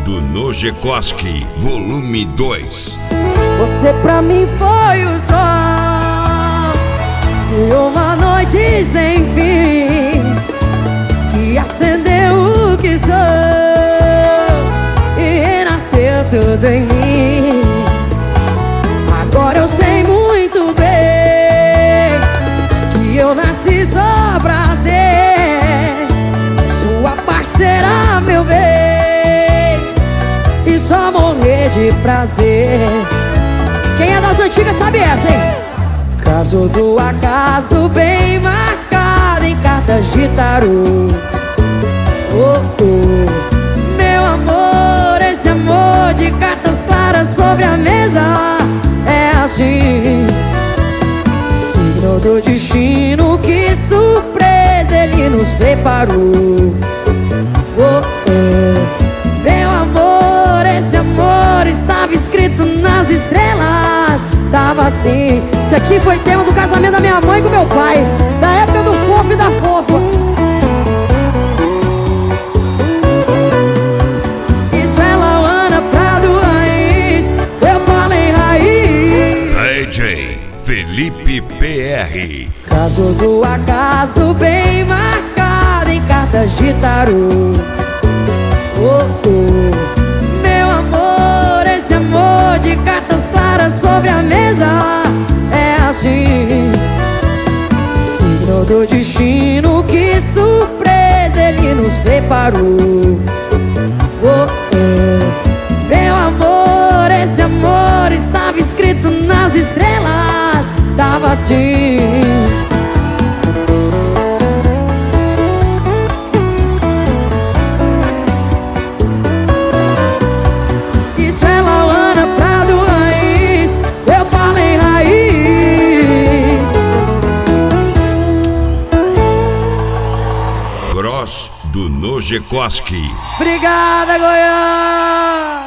do Nojekoski, volume 2. Você pra mim foi o sol de uma noite sem fim, que acendeu o que sou e renasceu tudo em mim. Agora eu sei muito bem que eu nasci só pra ser sua parceira, meu bem, e só morrer de prazer. Quem é das antigas sabe essa, hein? Caso do acaso bem marcado em cartas de tarô. Oh, oh, meu amor, esse amor de cartas claras sobre a mesa é assim. Signo do destino, que surpresa ele nos preparou. Oh, oh, meu amor, esse amor estava escrito nas estrelas. Tava assim. Isso aqui foi tema do casamento da minha mãe com meu pai, da época do fofo e da fofa. Isso é Lauana Prado Raiz, eu falei raiz. DJ Felipe PR. Caso do acaso bem marcado em cartas de tarô. Oh, oh, meu amor, esse amor de cartas claras sobre a mesa é assim. Signo do destino, que surpresa ele nos preparou. Oh, oh, meu amor, esse amor estava escrito nas estrelas. Tava assim. Isso é Lauana Prado Raiz, eu falei raiz. Gross do Nojekoski. Obrigada, Goiás.